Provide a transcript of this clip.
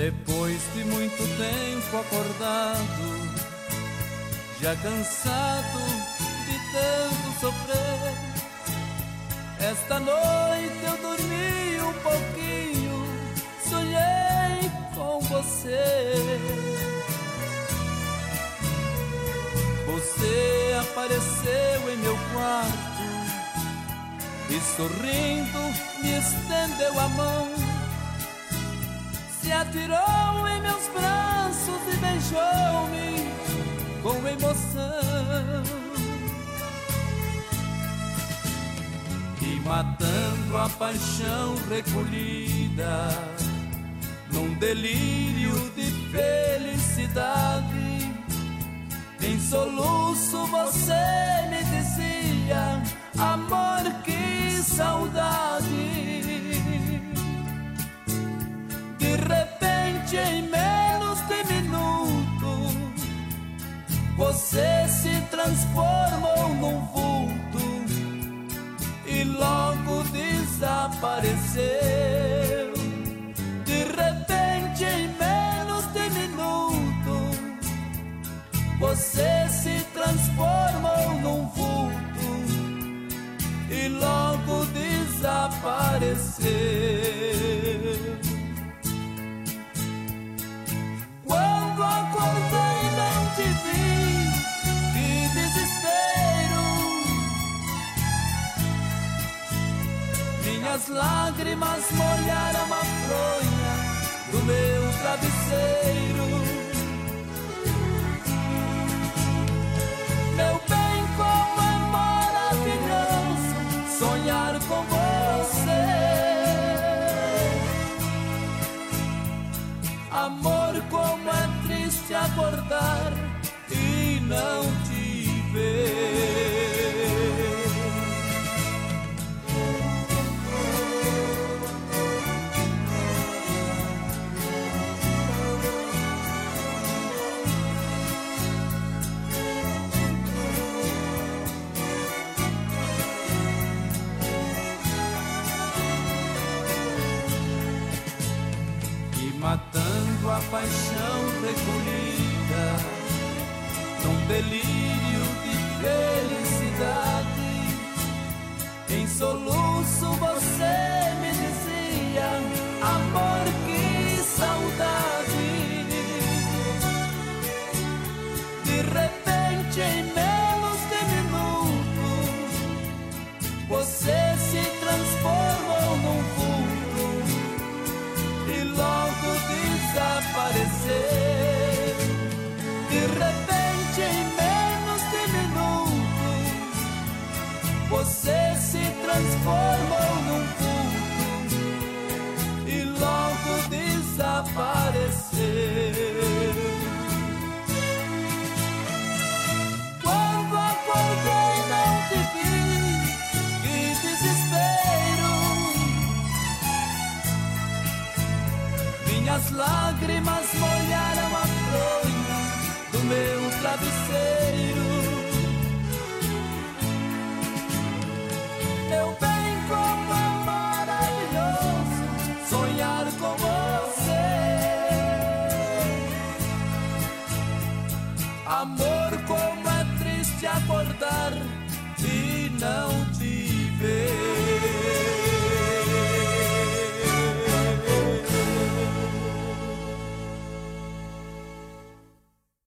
Depois de muito tempo acordado, já cansado de tanto sofrer, esta noite eu dormi um pouquinho, sonhei com você. Você apareceu em meu quarto e sorrindo me estendeu a mão, se atirou em meus braços e beijou-me com emoção. E matando a paixão recolhida, num delírio de felicidade, em soluço você me dizia: amor, que saudade. De repente, em menos de minuto, você se transformou num vulto e logo desapareceu. De repente, em menos de minuto, você se transformou num vulto e logo desapareceu. Quando acordei não te vi, que desespero. Minhas lágrimas molharam a fronha do meu travesseiro. Meu bem, como é maravilhoso sonhar com você. Amor, como é triste acordar e não te ver. Matando a paixão recolhida, num delírio de felicidade, em soluço você me dizia: amor, que saudade. De repente, em menos de minuto, você se transformou num vulto e logo desaparecer. De repente, em menos de minutos, você se transformou num vulto e logo desapareceu. Quando acordei não te vi, que desespero. Minhas lágrimas molharam a fronha do meu travesseiro. Meu bem, como é maravilhoso sonhar com você. Amor, como é triste acordar e não te